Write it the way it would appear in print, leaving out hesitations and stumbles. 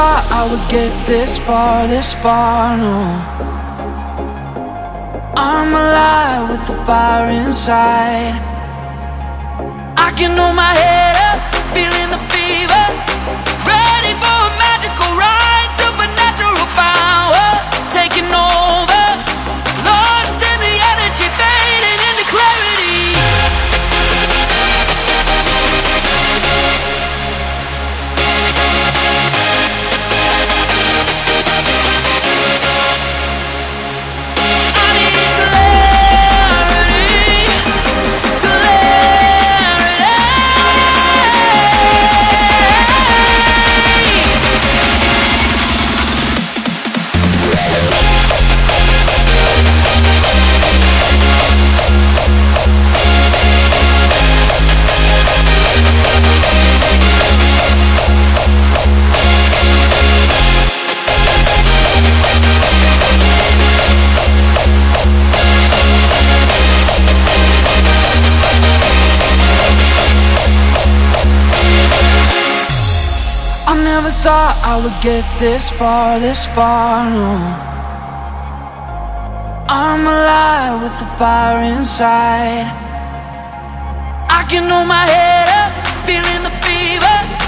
thought I would get this far, no. I'm alive with the fire inside. I can hold my head up, feeling the fever, ready for a magical ride, supernatural power taking over, lost in the energy, fading into clarity. I never thought I would get this far, no. I'm alive with the fire inside. I can hold my head up, feeling the fever,